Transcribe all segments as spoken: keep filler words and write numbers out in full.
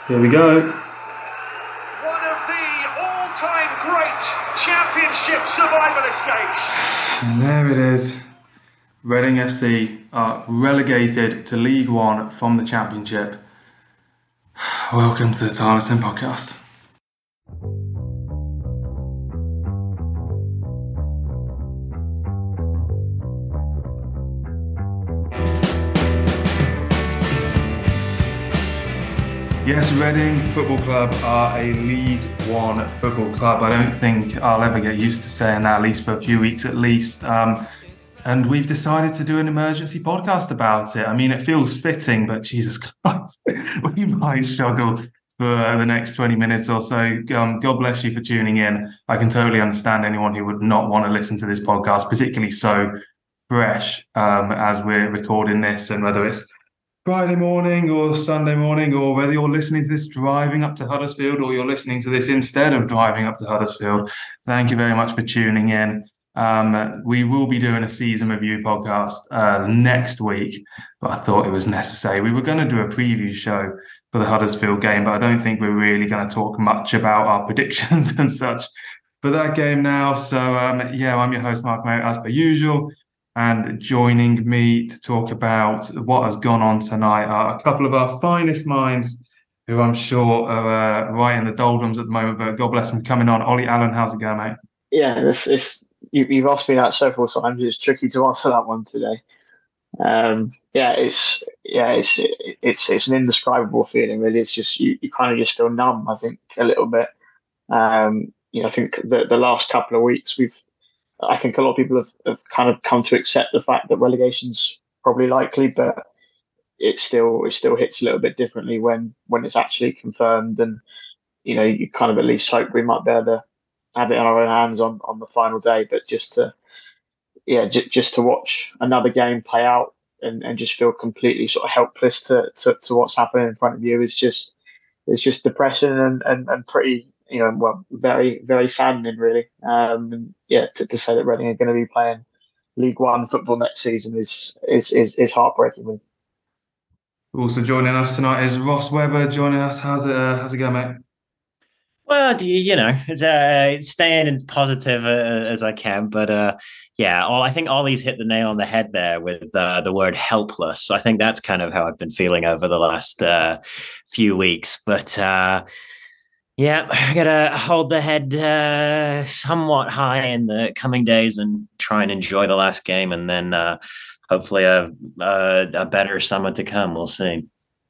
Here we go. One of the all-time great championship survival escapes. And there it is. Reading F C are relegated to League One from the Championship. Welcome to the Tarleton Podcast. Yes, Reading Football Club are a League One football club. I don't think I'll ever get used to saying that, at least for a few weeks at least. Um, and we've decided to do an emergency podcast about it. I mean, it feels fitting, but Jesus Christ, we might struggle for the next twenty minutes or so. Um, God bless you for tuning in. I can totally understand anyone who would not want to listen to this podcast, particularly so fresh um, as we're recording this, and whether it's Friday morning or Sunday morning, or whether you're listening to this driving up to Huddersfield or you're listening to this instead of driving up to Huddersfield, thank you very much for tuning in. Um, we will be doing a season review podcast uh, next week, but I thought it was necessary. We were going to do a preview show for the Huddersfield game, but I don't think we're really going to talk much about our predictions and such for that game now. So, um, yeah, I'm your host, Mark Merritt, as per usual. And joining me to talk about what has gone on tonight are a couple of our finest minds, who I'm sure are uh, right in the doldrums at the moment, but God bless them coming on. Ollie Allen, how's it going, mate? Yeah, this is you, you've asked me that several times. It's tricky to answer that one today. Um, yeah, it's yeah, it's it's it's an indescribable feeling. Really, it's just you, you kind of just feel numb. I think a little bit. Um, you know, I think the the last couple of weeks we've. I think a lot of people have, have kind of come to accept the fact that relegation's probably likely, but it still it still hits a little bit differently when when it's actually confirmed. And you know, you kind of at least hope we might be able to have it in our own hands on, on the final day. But just to yeah, j- just to watch another game play out and, and just feel completely sort of helpless to, to, to what's happening in front of you is just it's just depressing and, and, and pretty. You know, well, very, very saddening, really. Um, and yeah, to, to say that Reading are going to be playing League One football next season is is is, is heartbreaking. Really. Also joining us tonight is Ross Webber. Joining us, how's it? Uh, how's it going, mate? Well, you, you know, it's uh, staying as positive uh, as I can, but uh, yeah, all, I think Ollie's hit the nail on the head there with uh, the word helpless. I think that's kind of how I've been feeling over the last uh, few weeks, but. Uh, Yeah, I gotta hold the head uh, somewhat high in the coming days and try and enjoy the last game, and then uh, hopefully a, a a better summer to come. We'll see.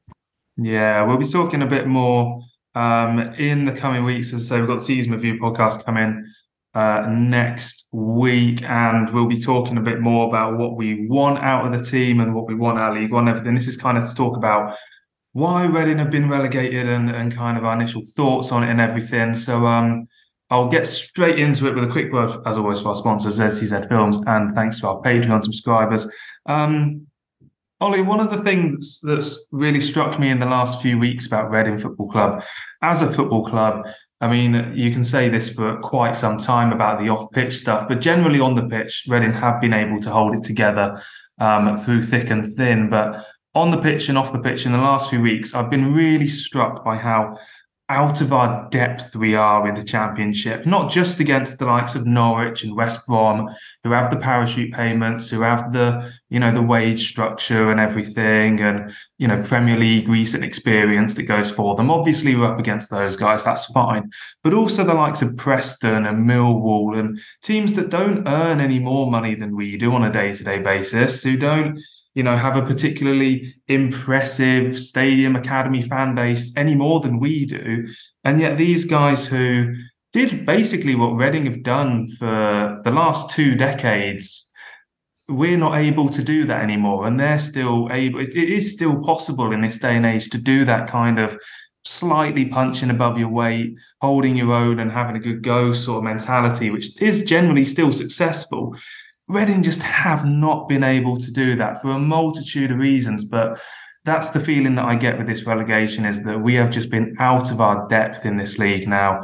Yeah, we'll be talking a bit more um, in the coming weeks. As I say, we've got the season review podcast coming uh, next week, and we'll be talking a bit more about what we want out of the team and what we want out of League One. Everything. This is kind of to talk about why Reading have been relegated and, and kind of our initial thoughts on it and everything. So um, I'll get straight into it with a quick word, as always, for our sponsors, Z C Z Films, and thanks to our Patreon subscribers. Um, Ollie, one of the things that's really struck me in the last few weeks about Reading Football Club, as a football club, I mean, you can say this for quite some time about the off-pitch stuff, but generally on the pitch, Reading have been able to hold it together um, through thick and thin. But on the pitch and off the pitch in the last few weeks, I've been really struck by how out of our depth we are in the Championship, not just against the likes of Norwich and West Brom, who have the parachute payments, who have the, you know, the wage structure and everything, and, you know, Premier League recent experience that goes for them. Obviously, we're up against those guys, that's fine. But also the likes of Preston and Millwall and teams that don't earn any more money than we do on a day-to-day basis, who don't, you know, have a particularly impressive stadium academy fan base any more than we do. And yet these guys who did basically what Reading have done for the last two decades, we're not able to do that anymore. And they're still able, it is still possible in this day and age to do that kind of slightly punching above your weight, holding your own and having a good go sort of mentality, which is generally still successful. Reading just have not been able to do that for a multitude of reasons, but that's the feeling that I get with this relegation, is that we have just been out of our depth in this league now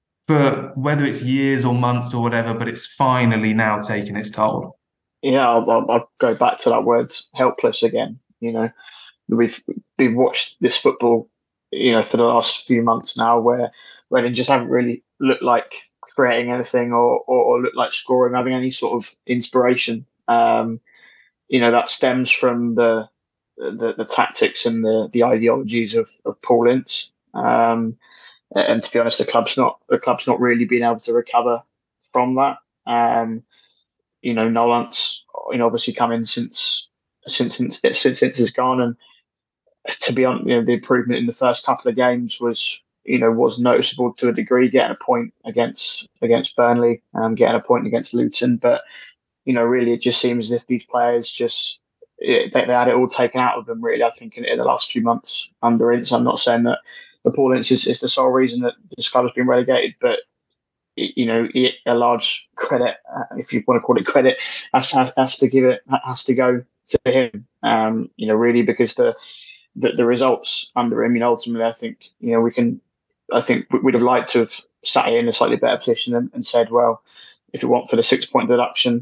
for whether it's years or months or whatever, but it's finally now taking its toll. Yeah, I'll, I'll, I'll go back to that word helpless again. You know, we've we've watched this football you know, for the last few months now, where Reading just haven't really looked like creating anything or, or, or looked like scoring, having any sort of inspiration. Um, you know, that stems from the the, the tactics and the, the ideologies of, of Paul Ince. Um, and to be honest, the club's not the club's not really been able to recover from that. Um, you know, Nolant's you know obviously come in since since since since, since he's gone, and to be honest, you know, the improvement in the first couple of games was you know was noticeable to a degree. Getting a point against against Burnley, and um, getting a point against Luton, but you know, really, it just seems as if these players just it, they, they had it all taken out of them. Really, I think in, in the last few months under Ince. I'm not saying that the Paul Ince is, is the sole reason that this club has been relegated, but you know, a large credit, uh, if you want to call it credit, has, has, has to give it has to go to him. Um, you know, really, because the, the the results under him, you know, ultimately, I think you know we can. I think we'd have liked to have sat in a slightly better position and, and said, well, if you want for the six point deduction,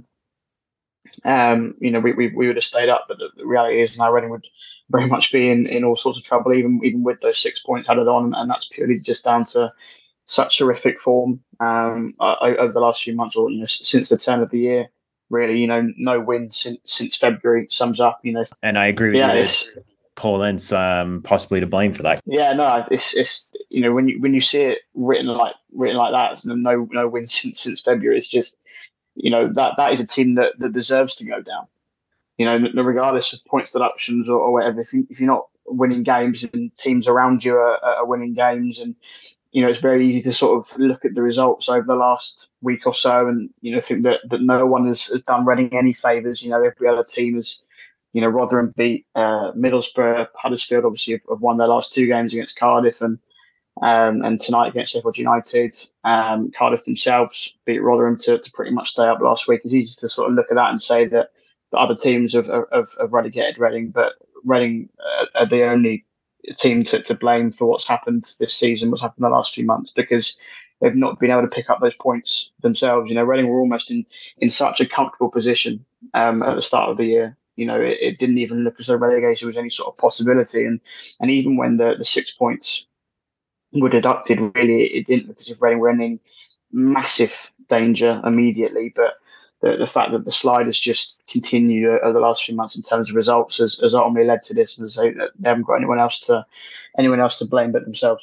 um, you know, we, we we would have stayed up. But the, the reality is now Reading would very much be in, in all sorts of trouble, even even with those six points added on, and that's purely just down to such terrific form um, over the last few months, or you know, since the turn of the year. Really, you know, no win since since February sums up. You know, and I agree with yeah, you. It's, Paul Ince um, possibly to blame for that. Yeah, no, it's it's you know when you when you see it written like written like that, no no win since since February. It's just you know that that is a team that, that deserves to go down. You know, regardless of points deductions or, or whatever. If you if you're not winning games and teams around you are, are winning games, and you know, it's very easy to sort of look at the results over the last week or so and, you know, think that, that no one has, has done Reading any favours. You know, every other team has, you know, Rotherham beat uh, Middlesbrough, Huddersfield obviously have, have won their last two games against Cardiff and um, and tonight against Sheffield United. Um, Cardiff themselves beat Rotherham to, to pretty much stay up last week. It's easy to sort of look at that and say that the other teams have, have, have relegated Reading, but Reading uh, are the only team to, to blame for what's happened this season, what's happened in the last few months, because they've not been able to pick up those points themselves. You know, Reading were almost in, in such a comfortable position um, at the start of the year. You know, it, it didn't even look as though relegation was any sort of possibility. And and even when the, the six points were deducted, really, it didn't look as if Reading were in massive danger immediately. But the, the fact that the slide has just continued over the last few months in terms of results has, has ultimately led to this, and so they haven't got anyone else to anyone else to blame but themselves.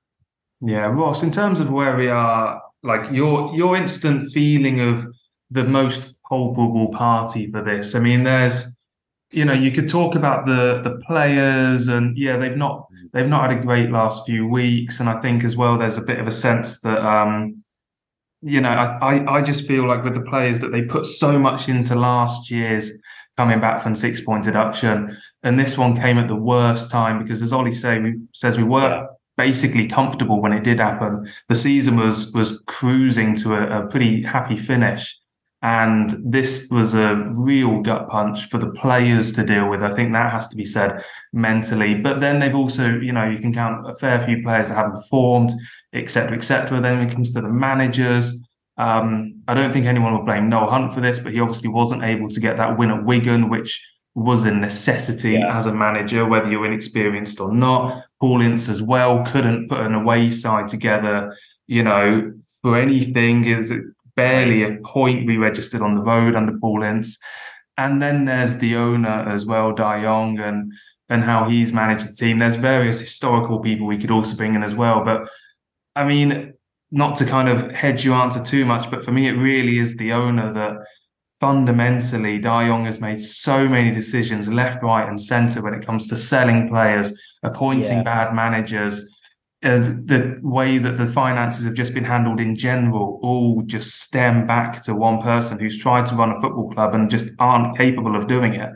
Yeah, Ross, in terms of where we are, like your your instant feeling of the most culpable party for this. I mean, there's, you know, you could talk about the the players, and yeah, they've not they've not had a great last few weeks, and I think as well there's a bit of a sense that um, you know, I, I, I just feel like with the players that they put so much into last year's coming back from six point deduction, and this one came at the worst time because, as Ollie say, we, says, we were yeah. basically comfortable when it did happen. The season was was cruising to a, a pretty happy finish, and this was a real gut punch for the players to deal with. I think that has to be said mentally. But then they've also, you know, you can count a fair few players that haven't performed, et cetera, et cetera. Then when it comes to the managers, um, I don't think anyone will blame Noah Hunt for this, but he obviously wasn't able to get that win at Wigan, which was a necessity yeah. as a manager, whether you're inexperienced or not. Paul Ince as well couldn't put an away side together, you know, for anything. It was barely a point we registered on the road under Paul Ince. And then there's the owner as well, De Jong, and and how he's managed the team. There's various historical people we could also bring in as well. But I mean, not to kind of hedge your answer too much, but for me, it really is the owner that fundamentally De Jong has made so many decisions left, right and centre when it comes to selling players, appointing yeah. bad managers, and the way that the finances have just been handled in general all just stem back to one person who's tried to run a football club and just aren't capable of doing it.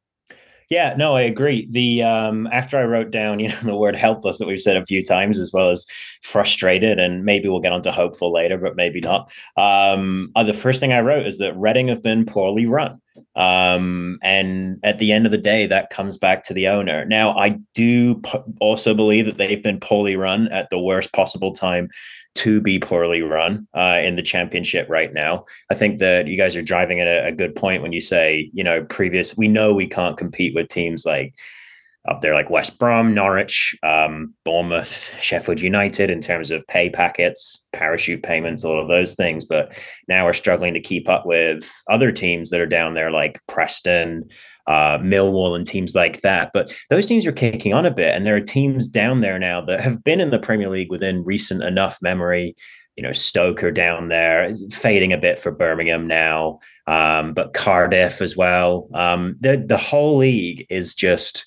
Yeah, no, I agree. The um, after I wrote down, you know, the word helpless that we've said a few times, as well as frustrated, and maybe we'll get onto hopeful later, but maybe not. Um, uh, the first thing I wrote is that Reading have been poorly run. Um, and at the end of the day, that comes back to the owner. Now, I do p- also believe that they've been poorly run at the worst possible time to be poorly run uh, in the championship right now. I think that you guys are driving at a, a good point when you say, you know, previous, we know we can't compete with teams like up there like West Brom, Norwich, um, Bournemouth, Sheffield United in terms of pay packets, parachute payments, all of those things. But now we're struggling to keep up with other teams that are down there like Preston, uh, Millwall and teams like that. But those teams are kicking on a bit. And there are teams down there now that have been in the Premier League within recent enough memory. You know, Stoke are down there, fading a bit for Birmingham now, um, but Cardiff as well. Um, the, the whole league is just...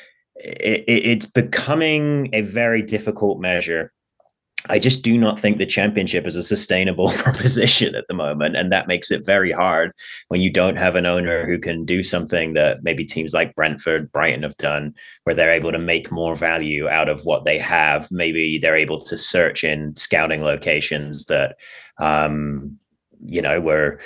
It, it's becoming a very difficult measure. I just do not think the championship is a sustainable proposition at the moment. And that makes it very hard when you don't have an owner who can do something that maybe teams like Brentford, Brighton have done, where they're able to make more value out of what they have. Maybe they're able to search in scouting locations that, um, you know, were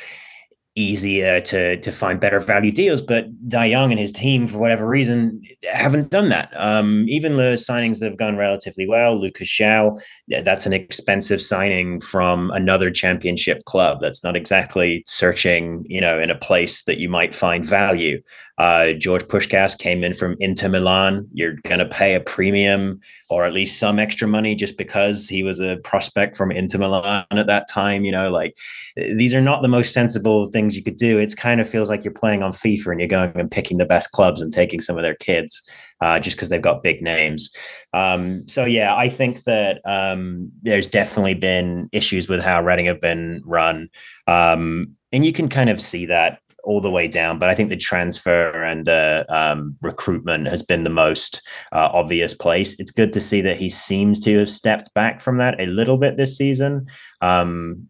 easier to to find better value deals, but De Jong and his team, for whatever reason, haven't done that. Um, even the signings that have gone relatively well, Lucas Shaw, that's an expensive signing from another championship club. That's not exactly searching, you know, in a place that you might find value. Uh, George Puskás came in from Inter Milan. You're going to pay a premium or at least some extra money just because he was a prospect from Inter Milan at that time. You know, like these are not the most sensible things you could do. It kind of feels like you're playing on FIFA and you're going and picking the best clubs and taking some of their kids uh, just because they've got big names. Um, so, yeah, I think that um, there's definitely been issues with how Reading have been run. Um, and you can kind of see that all the way down. But I think the transfer and uh, um, recruitment has been the most uh, obvious place. It's good to see that he seems to have stepped back from that a little bit this season. Um,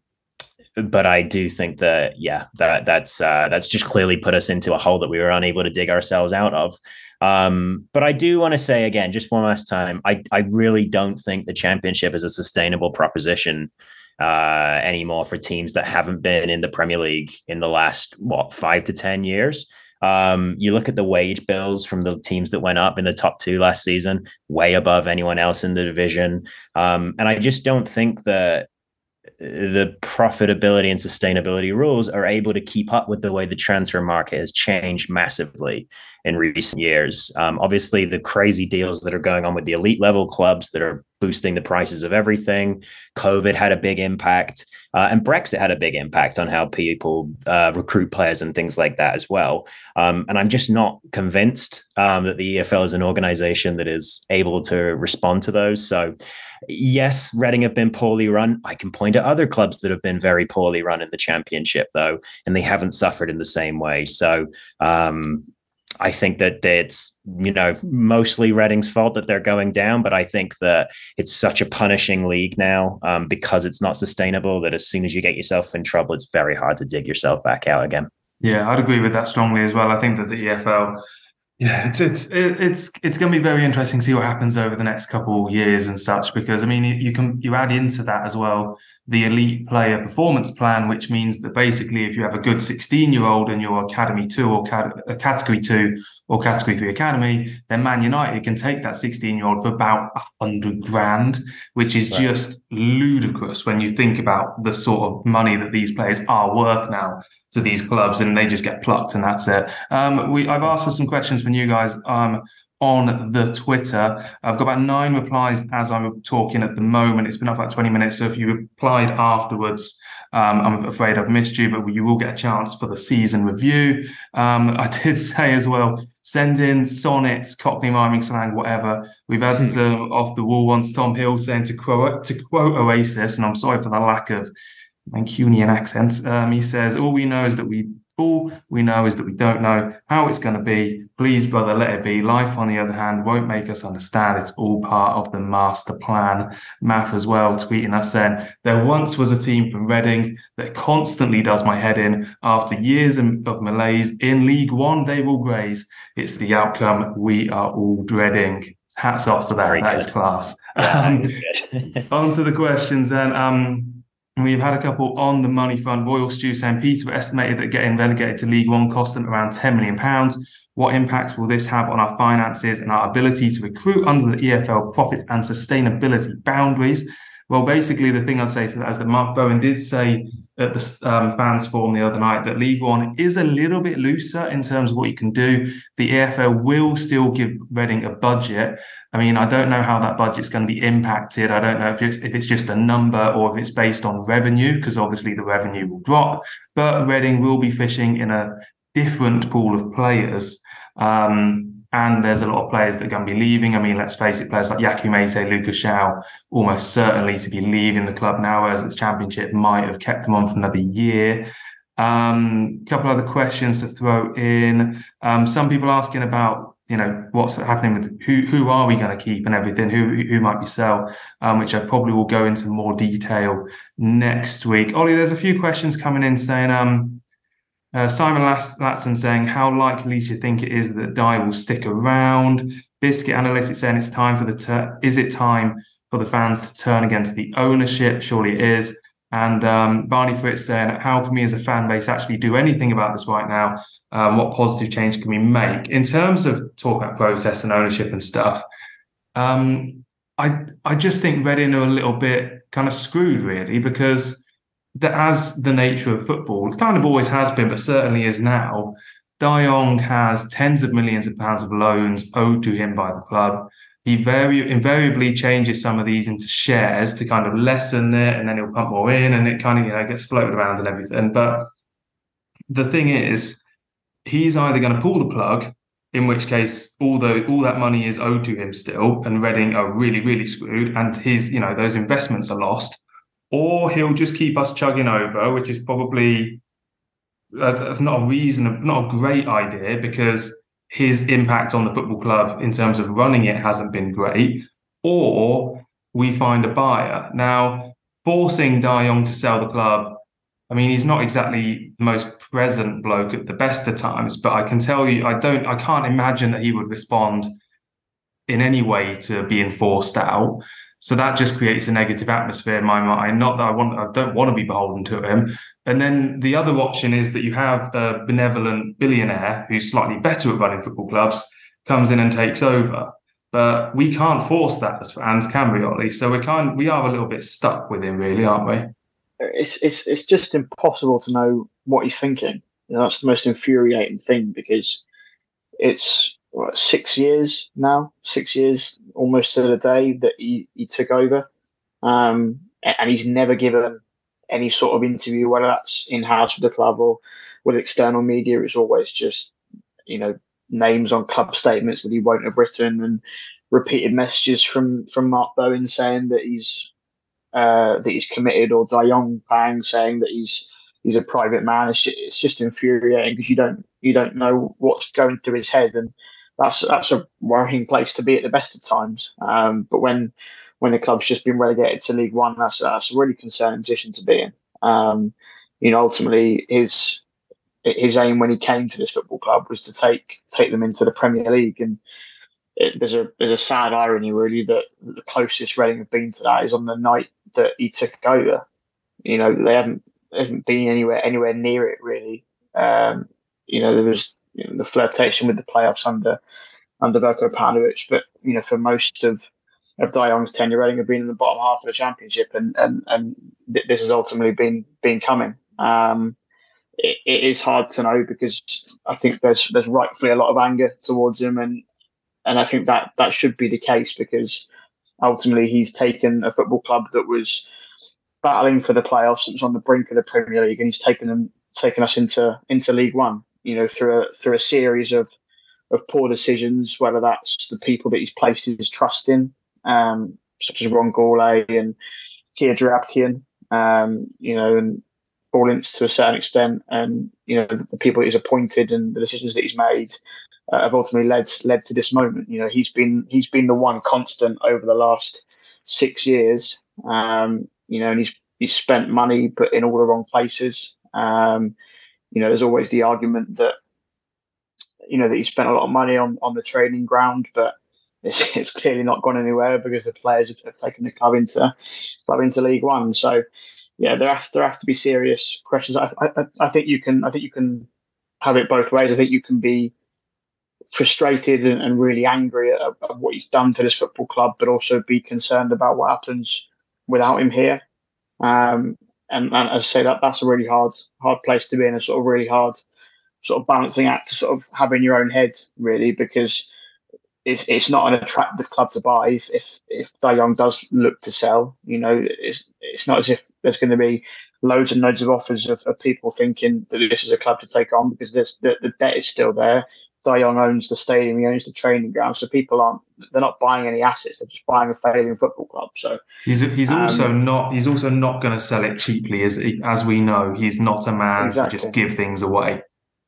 but I do think that, yeah, that that's uh, that's just clearly put us into a hole that we were unable to dig ourselves out of. Um, but I do want to say again, just one last time, I, I really don't think the championship is a sustainable proposition uh, anymore for teams that haven't been in the Premier League in the last, what, five to ten years. Um, you look at the wage bills from the teams that went up in the top two last season, way above anyone else in the division. Um, and I just don't think that the profitability and sustainability rules are able to keep up with the way the transfer market has changed massively in recent years. Um, obviously, the crazy deals that are going on with the elite level clubs that are boosting the prices of everything. COVID had a big impact, uh, and Brexit had a big impact on how people uh, recruit players and things like that as well. Um, and I'm just not convinced um, that the E F L is an organization that is able to respond to those. So yes, Reading have been poorly run. I can point to other clubs that have been very poorly run in the championship, though, and they haven't suffered in the same way. So um, I think that it's, you know, mostly Reading's fault that they're going down, but I think that it's such a punishing league now um, because it's not sustainable that as soon as you get yourself in trouble, it's very hard to dig yourself back out again. Yeah, I'd agree with that strongly as well. I think that the E F L, yeah, it's it's it's it's going to be very interesting to see what happens over the next couple of years and such. Because I mean, you can you add into that as well the elite player performance plan, which means that basically, if you have a good sixteen-year-old in your academy two or cat, a category two or category three academy, then Man United can take that sixteen-year-old for about a hundred grand, which is right. Just ludicrous when you think about the sort of money that these players are worth now to these clubs, and they just get plucked, and that's it. Um, we I've asked for some questions from you guys um, on the Twitter. I've got about nine replies as I'm talking at the moment. It's been up about twenty minutes, so if you replied afterwards, um, I'm afraid I've missed you, but you will get a chance for the season review. Um, I did say as well, send in sonnets, Cockney rhyming slang, whatever. We've had some off the wall ones. Tom Hill saying to quote to quote Oasis, and I'm sorry for the lack of Mancunian accents. Um, he says, all we know is that we all we know is that we don't know how it's going to be. Please, brother, let it be. Life, on the other hand, won't make us understand. It's all part of the master plan. Math as well, tweeting us saying, there once was a team from Reading that constantly does my head in. After years of malaise, in League One, they will graze. It's the outcome we are all dreading. Hats off to that. Very that good. Is class. Yeah, um, on to the questions then. Um, We've had a couple on the money front. Royal Stew saying Peterborough estimated that getting relegated to League One cost them around ten million pounds. What impact will this have on our finances and our ability to recruit under the E F L profit and sustainability boundaries? Well, basically, the thing I'd say to that is that Mark Bowen did say at the um, fans forum the other night that League One is a little bit looser in terms of what you can do. The E F L will still give Reading a budget. I mean, I don't know how that budget's going to be impacted. I don't know if it's, if it's just a number or if it's based on revenue, because obviously the revenue will drop. But Reading will be fishing in a different pool of players. Um, and there's a lot of players that are going to be leaving. I mean, let's face it, players like Yaku Mete, Lucas Shaw, almost certainly to be leaving the club now, whereas the Championship might have kept them on for another year. A um, couple other questions to throw in. Um, some people asking about, you know, what's happening with who who are we going to keep and everything, who who might we sell, um, which I probably will go into more detail next week. Ollie, there's a few questions coming in saying, um, Uh, Simon Latson saying, how likely do you think it is that Dye will stick around? Biscuit Analytics saying it's time for the tur- is it time for the fans to turn against the ownership? Surely it is. And um, Barney Fritz saying, how can we as a fan base actually do anything about this right now? Um, what positive change can we make? In terms of talk about process and ownership and stuff, um, I I just think Reading are a little bit kind of screwed, really, because that as the nature of football, it kind of always has been, but certainly is now, De Jong has tens of millions of pounds of loans owed to him by the club. He very invariably changes some of these into shares to kind of lessen it, and then he'll pump more in, and it kind of, you know, gets floated around and everything. But the thing is, he's either going to pull the plug, in which case all the all that money is owed to him still, and Reading are really, really screwed, and his, you know, those investments are lost. Or he'll just keep us chugging over, which is probably uh, not a reason, not a great idea, because his impact on the football club in terms of running it hasn't been great. Or we find a buyer. Now, forcing De Jong to sell the club, I mean, he's not exactly the most present bloke at the best of times, but I can tell you, I don't, I can't imagine that he would respond in any way to being forced out. So that just creates a negative atmosphere in my mind. Not that I want, I don't want to be beholden to him. And then the other option is that you have a benevolent billionaire who's slightly better at running football clubs, comes in and takes over. But we can't force that as fans, can we, Ollie? So we can't. We are a little bit stuck with him, really, aren't we? It's it's it's just impossible to know what he's thinking. You know, that's the most infuriating thing, because it's what, six years now, six years almost to the day that he, he took over. Um, and he's never given any sort of interview, whether that's in-house with the club or with external media. It's always just, you know, names on club statements that he won't have written, and repeated messages from, from Mark Bowen saying that he's uh, that he's committed, or De Jong Bang saying that he's he's a private man. It's, it's just infuriating, because you don't you don't know what's going through his head, and that's that's a worrying place to be at the best of times. Um, but when when the club's just been relegated to League One, that's that's a really concerning position to be in. Um, you know, ultimately his his aim when he came to this football club was to take take them into the Premier League, and it, there's a there's a sad irony, really, that the closest Reading have been to that is on the night that he took over. You know, they haven't they haven't been anywhere anywhere near it, really. Um, you know, there was you know, the flirtation with the playoffs under under Veljko Paunovic, but you know, for most of of De Jong's tenure, Reading have been in the bottom half of the Championship, and and and th- this has ultimately been been coming. Um, it, it is hard to know, because I think there's there's rightfully a lot of anger towards him, and and I think that that should be the case, because ultimately he's taken a football club that was battling for the playoffs, that was on the brink of the Premier League, and he's taken them taken us into into League One. You know, through a through a series of of poor decisions, whether that's the people that he's placed his trust in, um, such as Ron Gourlay and Kia Drabkian, um, you know, and Paul Ince to a certain extent, and you know, the, the people he's appointed and the decisions that he's made uh, have ultimately led led to this moment. You know, he's been he's been the one constant over the last six years. Um, you know, and he's he's spent money but in all the wrong places. Um, you know, there's always the argument that you know that he spent a lot of money on, on the training ground, but it's, it's clearly not gone anywhere, because the players have taken the club into club into League One. So yeah, there have there have to be serious questions. I, I, I think you can I think you can have it both ways. I think you can be frustrated and, and really angry at, at what he's done to this football club, but also be concerned about what happens without him here. Um, and, and as I say, that that's a really hard hard place to be in, a sort of really hard sort of balancing act to sort of have in your own head, really, because it's it's not an attractive club to buy if if, if De Jong does look to sell. You know, it's it's not as if there's going to be loads and loads of offers of, of people thinking that this is a club to take on, because there's, the, the debt is still there. De Jong owns the stadium, he owns the training ground, so people aren't they're not buying any assets, they're just buying a failing football club. So he's he's um, also not he's also not going to sell it cheaply, as as we know. He's not a man exactly. to just give things away.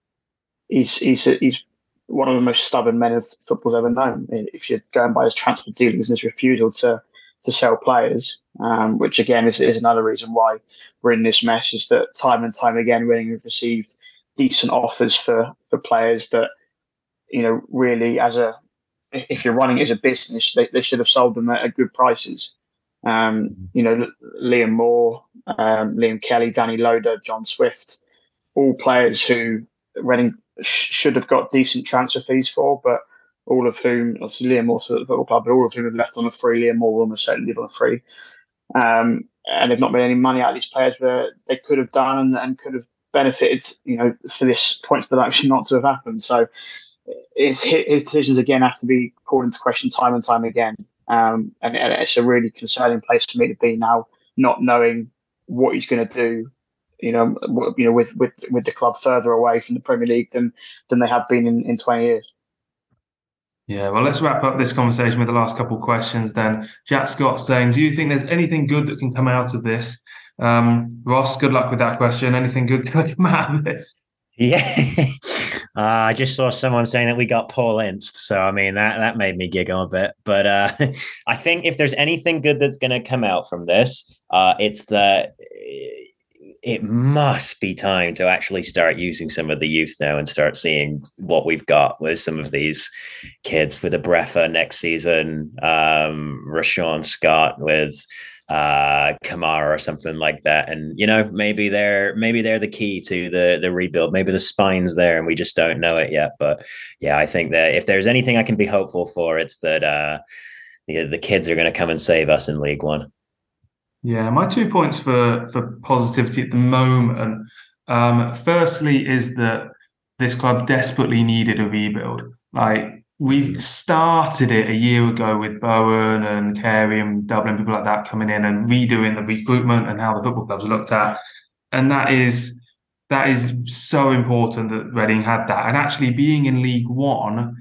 He's he's he's one of the most stubborn men of football's ever known. If you're going by his transfer dealings and his refusal to to sell players, um, which again is, is another reason why we're in this mess, is that time and time again, Reading have received decent offers for for players that, you know, really, as a if you're running it as a business, they, they should have sold them at, at good prices. Um, you know, Liam Moore, um, Liam Kelly, Danny Loader, John Swift, all players who Reading sh- should have got decent transfer fees for, but all of whom, obviously Liam Moore to the football club, but all of whom have left on a free. Liam Moore will almost certainly live on a free. Um, and they've not made any money out of these players where they could have done and, and could have benefited, you know, for this point for that actually not to have happened. So his, his decisions again have to be called into question time and time again. Um, and, and it's a really concerning place for me to be now, not knowing what he's going to do. You know, you know, with, with with the club further away from the Premier League than than they have been in, in twenty years. Yeah, well, let's wrap up this conversation with the last couple of questions then. Jack Scott saying, do you think there's anything good that can come out of this? Um, Ross, good luck with that question. Anything good can come out of this? Yeah, uh, I just saw someone saying that we got Paul Ince, so I mean that that made me giggle a bit. But uh, I think if there's anything good that's going to come out from this, uh, it's that it must be time to actually start using some of the youth now and start seeing what we've got with some of these kids, with Abrefa next season, um, Rashawn Scott with uh Kamara or something like that, and you know, maybe they're maybe they're the key to the the rebuild. Maybe the spine's there and we just don't know it yet. But yeah, I think that if there's anything I can be hopeful for, it's that uh the, the kids are going to come and save us in League One. Yeah, my two points for for positivity at the moment, um firstly is that this club desperately needed a rebuild. Like, we've started it a year ago with Bowen and Carey and Dublin, people like that coming in and redoing the recruitment and how the football clubs looked at. And that is that is so important that Reading had that. And actually being in League One,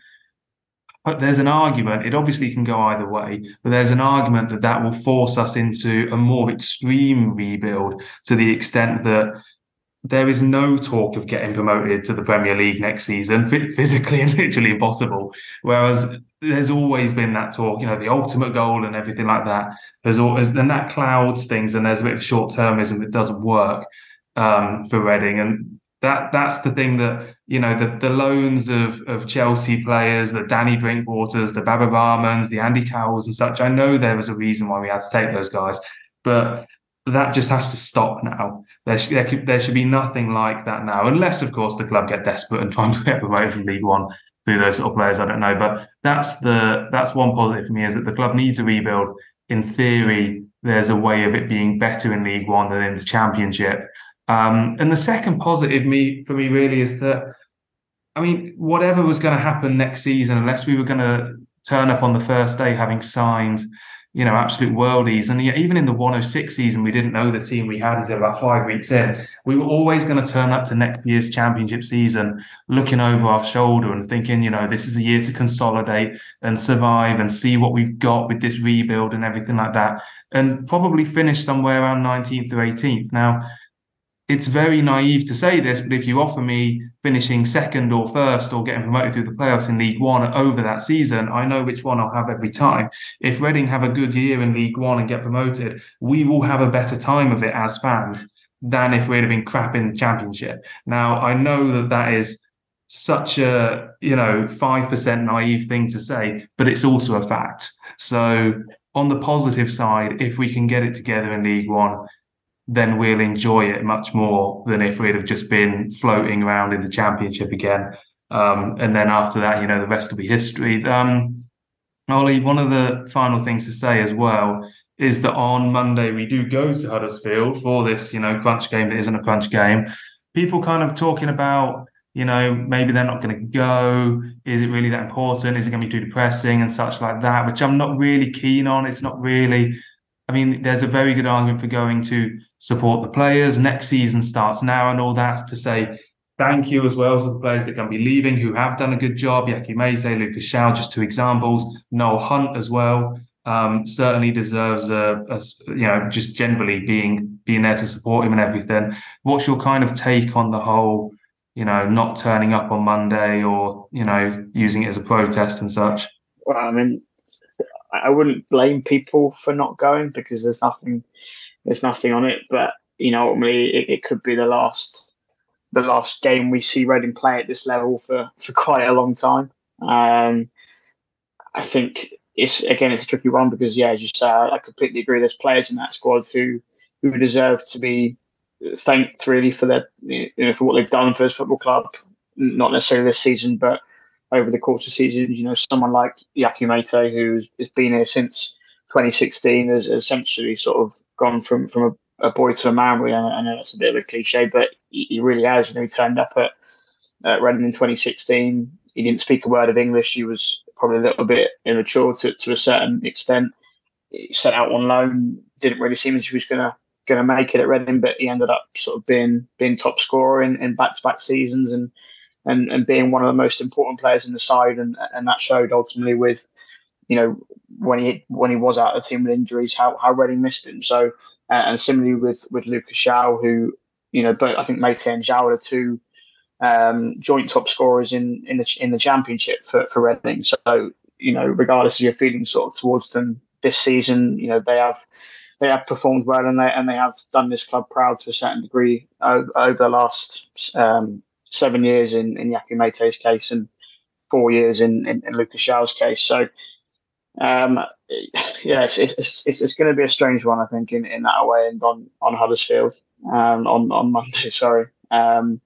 but there's an argument, it obviously can go either way, but there's an argument that that will force us into a more extreme rebuild, to the extent that there is no talk of getting promoted to the Premier League next season, physically and literally impossible. Whereas there's always been that talk, you know, the ultimate goal and everything like that. There's always, and that clouds things, and there's a bit of short-termism that doesn't work um, for Reading. And that that's the thing that, you know, the, the loans of of Chelsea players, the Danny Drinkwaters, the Baba Rahmans, the Andy Cowells and such. I know there was a reason why we had to take those guys, but that just has to stop now. There, sh- there, could, there should be nothing like that now, unless, of course, the club get desperate and try to get promoted from League One through those sort of players. I don't know, but that's the that's one positive for me, is that the club needs a rebuild. In theory, there's a way of it being better in League One than in the Championship. Um, and the second positive me for me really is that, I mean, whatever was going to happen next season, unless we were going to turn up on the first day having signed, you know, absolute worldies. And even in the one oh six season, we didn't know the team we had until about five weeks in. We were always going to turn up to next year's Championship season looking over our shoulder and thinking, you know, this is a year to consolidate and survive and see what we've got with this rebuild and everything like that, and probably finish somewhere around nineteenth or eighteenth. Now, it's very naive to say this, but if you offer me finishing second or first or getting promoted through the playoffs in League One over that season, I know which one I'll have every time. If Reading have a good year in League One and get promoted, we will have a better time of it as fans than if we'd have been crap in the Championship. Now, I know that that is such a, you know, five percent naive thing to say, but it's also a fact. So on the positive side, if we can get it together in League One, then we'll enjoy it much more than if we'd have just been floating around in the Championship again. Um, and then after that, you know, the rest will be history. Um, Ollie, one of the final things to say as well is that on Monday we do go to Huddersfield for this, you know, crunch game that isn't a crunch game. People kind of talking about, you know, maybe they're not going to go. Is it really that important? Is it going to be too depressing and such like that? Which I'm not really keen on. It's not really. I mean, there's a very good argument for going to support the players. Next season starts now, and all that to say thank you as well to the players that can be leaving who have done a good job. Yaki Mate, Lucas Shaw, just two examples. Noel Hunt as well. Um, certainly deserves a, a, you know, just generally being being there to support him and everything. What's your kind of take on the whole, you know, not turning up on Monday or, you know, using it as a protest and such? Well, I mean, I wouldn't blame people for not going because there's nothing, there's nothing on it. But you know, ultimately, it, it could be the last, the last game we see Reading play at this level for for quite a long time. Um, I think. It's again, it's a tricky one because, yeah, as you say, I, I completely agree. There's players in that squad who who deserve to be thanked really for their, you know, for what they've done for this football club. Not necessarily this season, but over the course of seasons. You know, someone like Yaki Mate, who's been here since twenty sixteen, has essentially sort of gone from from a, a boy to a man. Really, I know that's a bit of a cliche, but he, he really has. You know, he turned up at, at Reading in twenty sixteen. He didn't speak a word of English. He was probably a little bit immature to, to a certain extent. He set out on loan. Didn't really seem as if he was going to going to make it at Reading, but he ended up sort of being being top scorer in, in back-to-back seasons and, and and being one of the most important players in the side. And and that showed ultimately with, you know, when he when he was out of the team with injuries, how how Reading missed him. So uh, and similarly with with Lucas Shaw, who, you know, but I think Mate and Shaw are two Um, joint top scorers in, in the in the championship for, for Reading. So, you know, regardless of your feelings sort of towards them this season, you know, they have they have performed well and they and they have done this club proud to a certain degree over, over the last um, seven years in, in Yaki Mate's case and four years in, in, in Lucas Shaw's case. So, um, yeah, it's it's, it's, it's going to be a strange one, I think, in, in that away and on on Huddersfield um, on on Monday. Sorry. Um,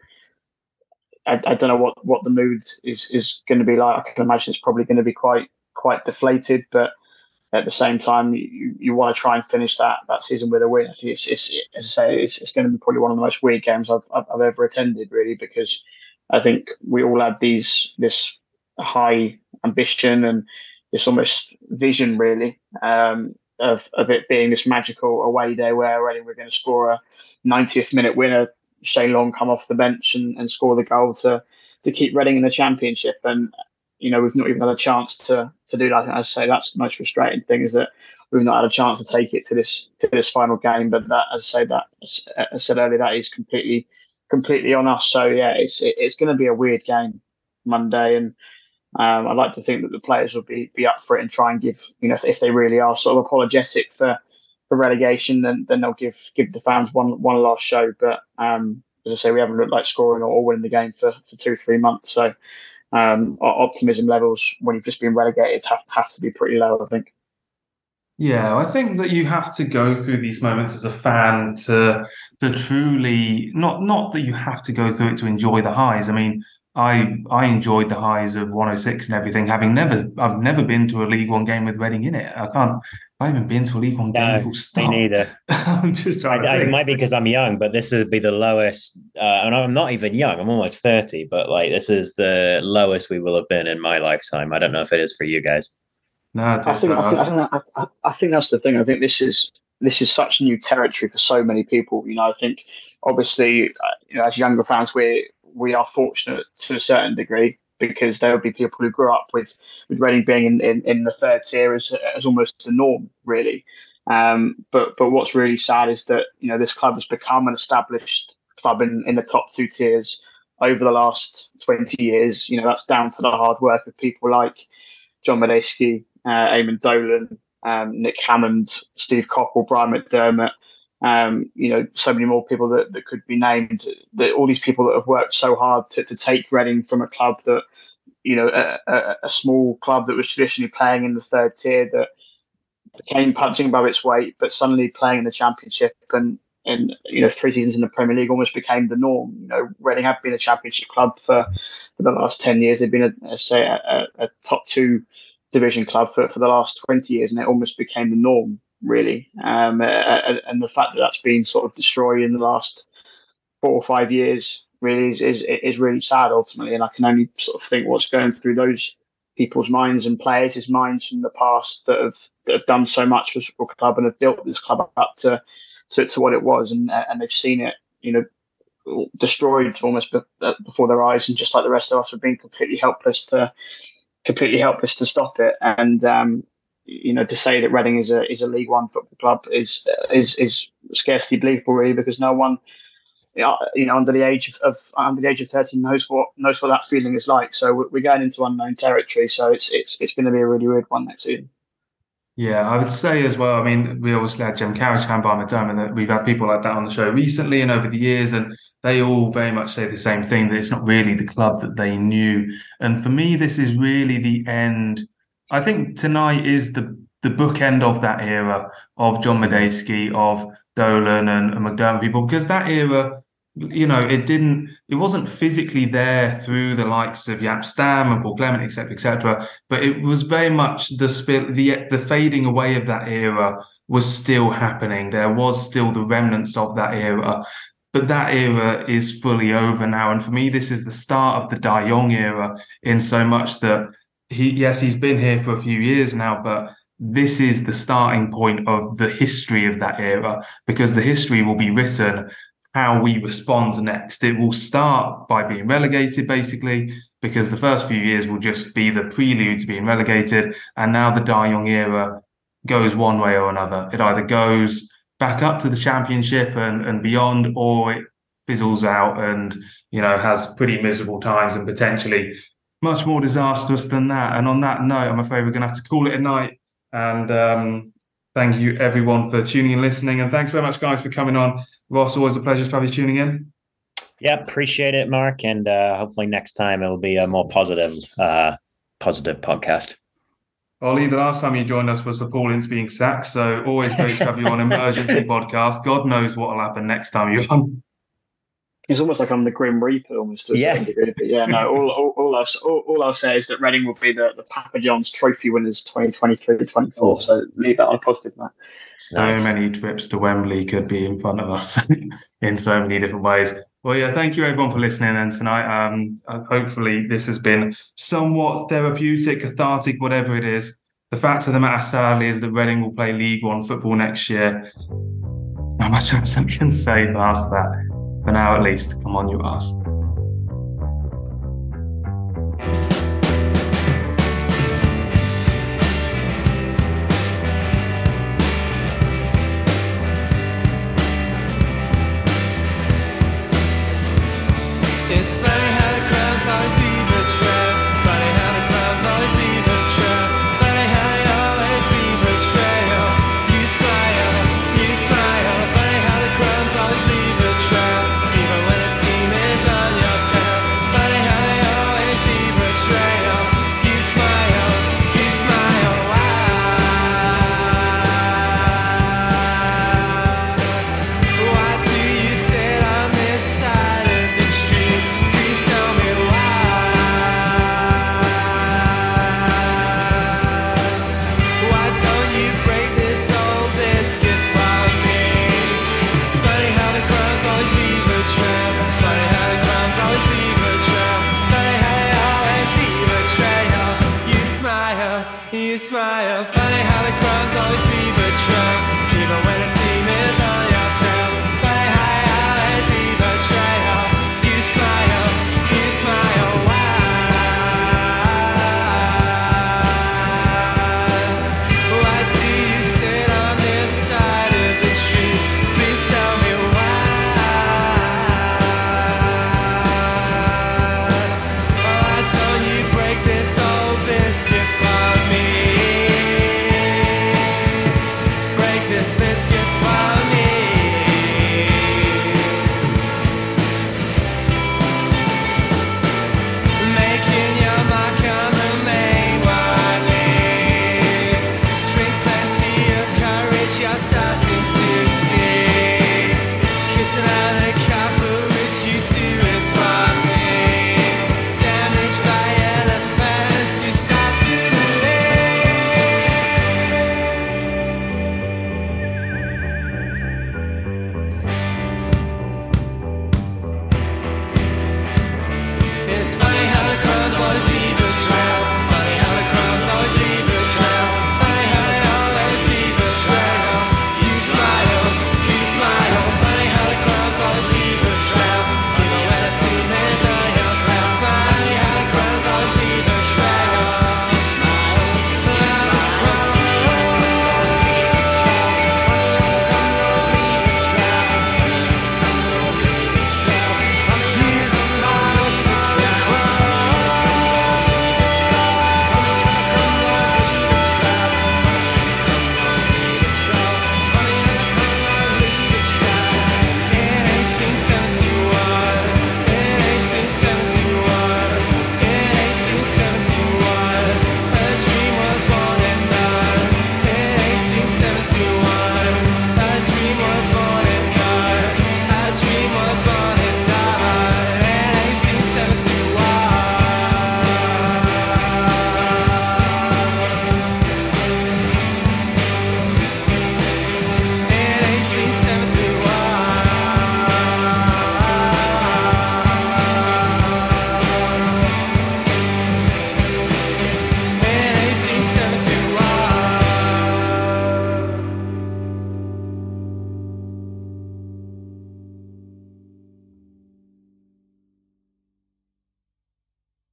I, I don't know what, what the mood is, is going to be like. I can imagine it's probably going to be quite quite deflated, but at the same time, you, you want to try and finish that, that season with a win. I think it's, it's as I say, it's, it's going to be probably one of the most weird games I've, I've I've ever attended, really, because I think we all had these this high ambition and this almost vision, really, um, of of it being this magical away day where already we're going to score a ninetieth minute winner. Shane Long come off the bench and, and score the goal to to keep Reading in the championship, and you know we've not even had a chance to to do that. As I say, that's the most frustrating thing is that we've not had a chance to take it to this to this final game. But that, as I say, that as I said earlier, that is completely completely on us. So yeah, it's it's going to be a weird game Monday, and um, I'd like to think that the players will be be up for it and try and give, you know, if, if they really are sort of apologetic for. For relegation, then then they'll give give the fans one one last show. But um, as I say, we haven't looked like scoring or winning the game for, for two three months. So um, our optimism levels when you've just been relegated have have to be pretty low, I think. Yeah, I think that you have to go through these moments as a fan to to truly not not that you have to go through it to enjoy the highs. I mean, I I enjoyed the highs of one oh six and everything. Having never I've never been to a League One game with Reading in it. I can't. I haven't been to a League One game. No, Full stop. me neither. I'm just trying I, to I, think. it might be because I'm young, but this would be the lowest. Uh, and I'm not even young. I'm almost thirty, but like this is the lowest we will have been in my lifetime. I don't know if it is for you guys. No, I think I think I think, I, I think that's the thing. I think this is this is such new territory for so many people. You know, I think obviously, uh, you know, as younger fans, we we are fortunate to a certain degree because there will be people who grew up with with Reading being in, in, in the third tier as as almost a norm, really. Um, but but what's really sad is that, you know, this club has become an established club in, in the top two tiers over the last twenty years. You know, that's down to the hard work of people like John Medeski, uh, Eamon Dolan, um, Nick Hammond, Steve Coppell, Brian McDermott. Um, you know, so many more people that, that could be named. That all these people that have worked so hard to, to take Reading from a club that, you know, a, a, a small club that was traditionally playing in the third tier that became punching above its weight, but suddenly playing in the Championship and, and you know, three seasons in the Premier League almost became the norm. You know, Reading have been a Championship club for, for the last ten years. They've been, a, a say, a, a top two division club for, for the last twenty years, and it almost became the norm. really. Um, uh, and the fact that that's been sort of destroyed in the last four or five years really is, is, is really sad ultimately. And I can only sort of think what's going through those people's minds and players' minds from the past that have that have done so much for the football club and have built this club up to to, to what it was, and and they've seen it, you know, destroyed almost before their eyes, and just like the rest of us, have been completely helpless to completely helpless to stop it. And um, you know, to say that Reading is a is a League One football club is is is scarcely believable, really, because no one, you know, under the age of, of under the age of thirteen knows what knows what that feeling is like. So we're going into unknown territory. So it's it's it's going to be a really weird one next season. Yeah, I would say as well. I mean, we obviously had Jem Carriage, Han Barmadome, and that we've had people like that on the show recently and over the years, and they all very much say the same thing, that it's not really the club that they knew. And for me, this is really the end. I think tonight is the the bookend of that era of John Medeski, of Dolan and, and McDermott people, because that era, you know, it didn't, it wasn't physically there through the likes of Jaap Stam and Paul Clement, et cetera, et cetera. But it was very much the spill, the the fading away of that era was still happening. There was still the remnants of that era, but that era is fully over now. And for me, this is the start of the De Jong era, in so much that he, yes, he's been here for a few years now, but this is the starting point of the history of that era, because the history will be written how we respond next. It will start by being relegated, basically, because the first few years will just be the prelude to being relegated. And now the De Jong era goes one way or another. It either goes back up to the Championship and, and beyond, or it fizzles out and, you know, has pretty miserable times and potentially much more disastrous than that. And on that note, I'm afraid we're going to have to call it a night. And um, thank you, everyone, for tuning and listening. And thanks very much, guys, for coming on. Ross, always a pleasure to have you tuning in. Yeah, appreciate it, Mark. And uh, hopefully next time it'll be a more positive, uh, positive podcast. Ollie, the last time you joined us was for Paul Ince being sacked. So always great to have you on Emergency Podcast. God knows what will happen next time you're on. It's almost like I'm the Grim Reaper almost to a yeah. certain degree. But yeah, no, all, all, all, I'll, all, all I'll say is that Reading will be the, the Papa John's trophy winners twenty twenty-three twenty-four. Oh. So leave that on a positive note. So nice. Many trips to Wembley could be in front of us in so many different ways. Well, yeah, thank you everyone for listening. And tonight, um, hopefully this has been somewhat therapeutic, cathartic, whatever it is. The fact of the matter, sadly, is that Reading will play League One football next year. There's not much else I can say past that. For now, at least. Come on, you ass. Just